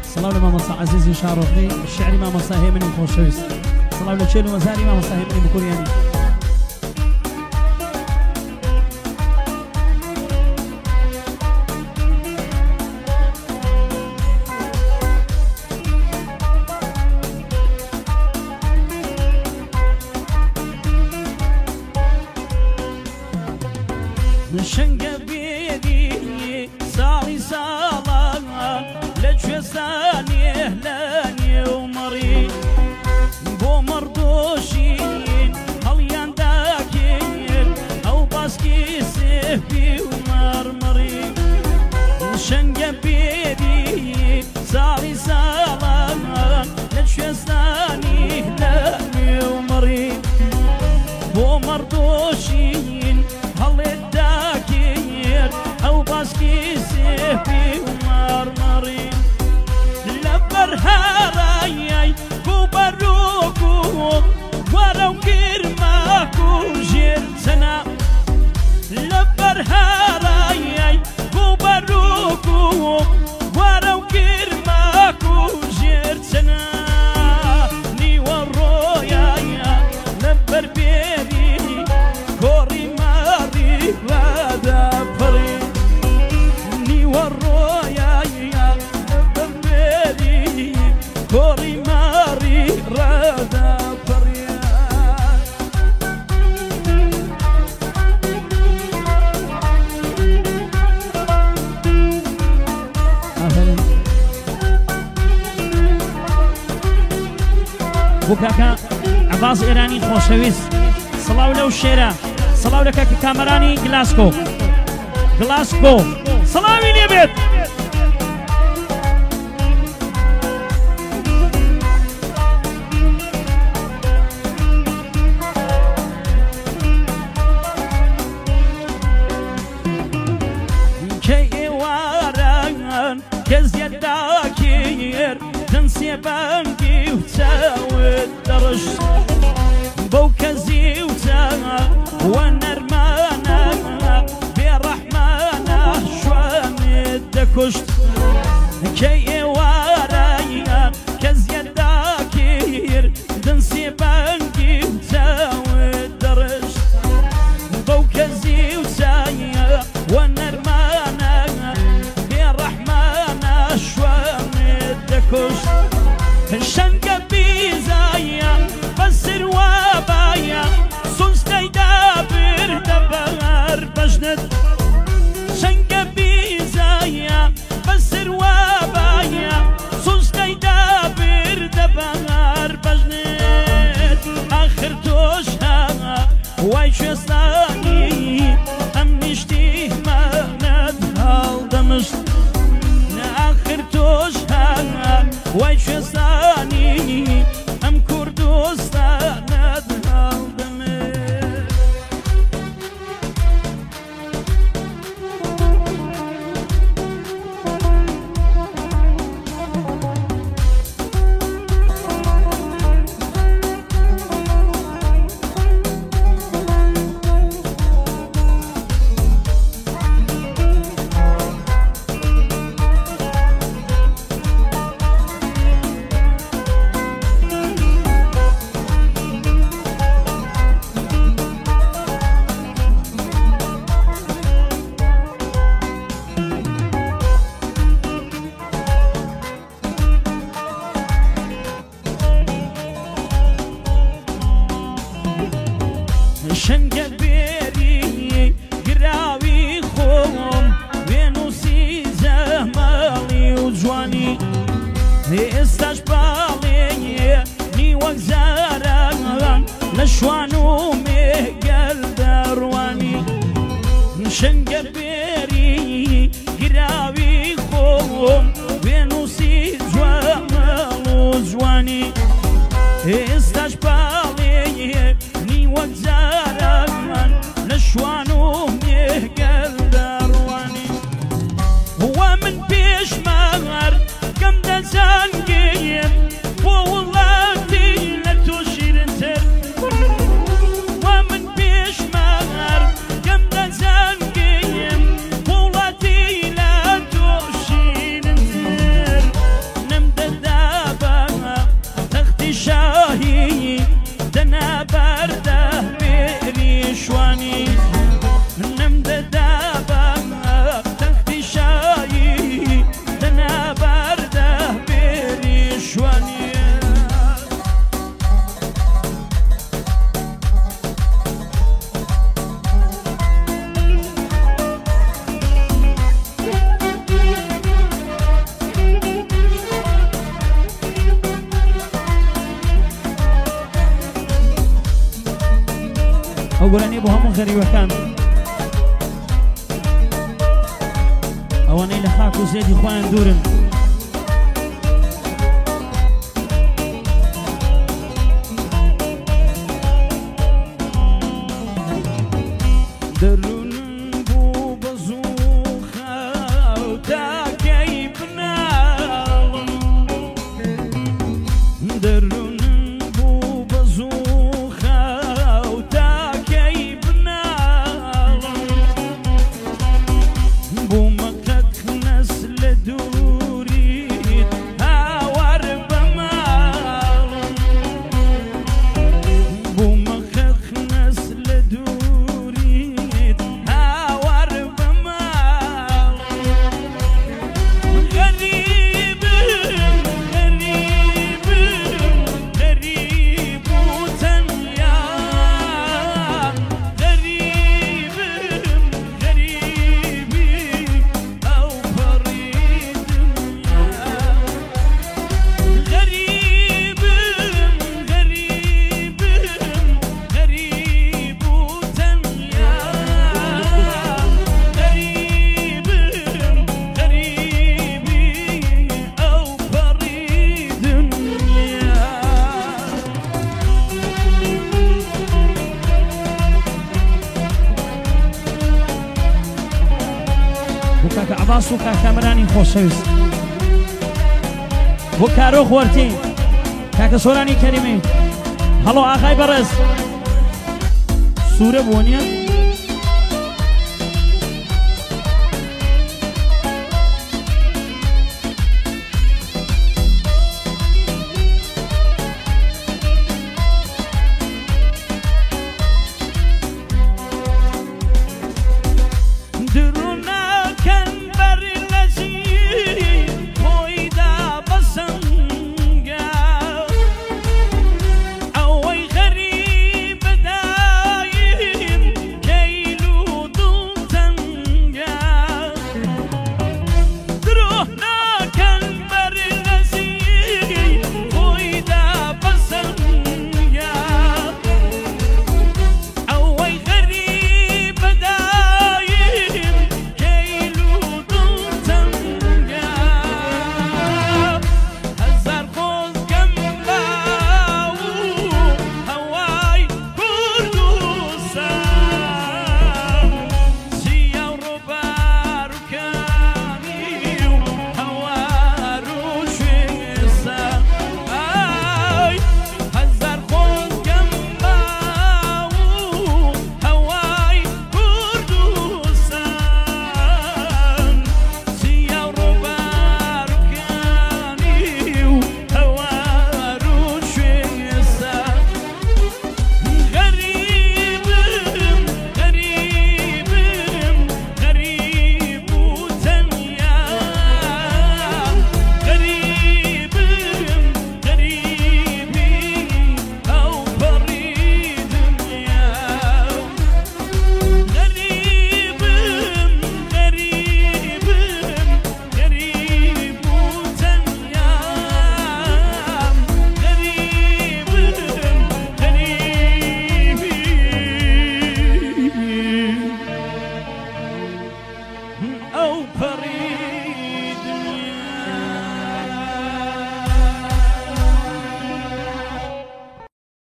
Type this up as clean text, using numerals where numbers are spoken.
صلاة لمامۆستا عزیزی شارۆخی شعری مامۆستا هێمنی خۆشەویست صلاة لە چێل و مەزاری مامۆستا هێمنی بکوریانی شنگە بێدی ساڵی ساڵان لە کوێستانێ لە نێومەڕی بۆ مەڕدۆشین هەڵیاندا کرد ئەو باسکی سێفی و مەڕمەڕی شنگە بێدی ساڵی ساڵان لە کوێستانی لە نێومەڕی بۆ مەڕدۆشین هەڵێدا کرد ئەو باسکی سێفی و مەڕمەڕی لەبەر هەڕایای بوو بەرووک و وەرە و گرماک و ژێر چەنە لەبەر هەڕایای بوو بەرووک و وەرە و گرماک و ژێر چەنە نیوە ڕۆیایە لەبەر بێری کۆڕی ماری ڕادا پەڕی نیوە ڕۆیایە لەبەر بێری کۆڕی ماری ڕادا پەڕی بۆ کاکە عەباس ئێرانی خۆشەویست سڵاو لەو شێرە سڵاو لە کاکە کامەرانی گلاسکۆ سڵاوی لێبێت کە ئێواران کەزیەتدا کرد دەنسێ بەنگی و چاوت دەڕشت بەو کەزی و چاوە وە نەرمانە بێڕەحمانە شوێنت دەکوشت کە ئێوارایان کەزیەتدا کرد دەنسێ بەنگی و چاوت دەڕشت بەو کەزی و چاوە وە نەرمانە بێڕەحمانە شوێنت دەکوشت شەنگە بیزایە بەسر وابایە سونستەیدا بردە بەر بەژنت شەنگە بیزایە بەسر وابایە سونستەیدا بردە بەر بەژنت ئاخر تۆش هەمە وای کوێستانی ئەم نیشتیمانەت هەڵدەمشت ئاخر تۆش هەمە وای کوێستانی ئەم کوردستانەت هەڵدەمشت شەنگە بێری گراوی خۆم وێنوسی زەماڵی و جوانی ئێستاش باڵێ نیوەک زاران لە شوان و مێگەل دەڕوانی شەنگە بێری گراوی خۆم وێنوسی جوامەڵ و جوانی ئێستاش باڵێ نیوەک زاران لە شوان و مێگەل دەڕوانی وا من پێشمەر کەم دەزانگەیم بۆ وڵاتی لە تۆ شیرنتر وا من پێشمەر کەم دەزانگەیم بۆ وڵاتی لە تۆ شیرنتر نەم گۆرانی بۆ هەموو غەریبەکان ئەوانەی لە خاک و زێدی خۆیان دوورن عباس و کاکامرانی خۆشەویست بۆ کارۆ خوارتی کاکە سۆرانی کەریمی هەڵۆ ئاغای بەڕێز سوورە بۆ نییە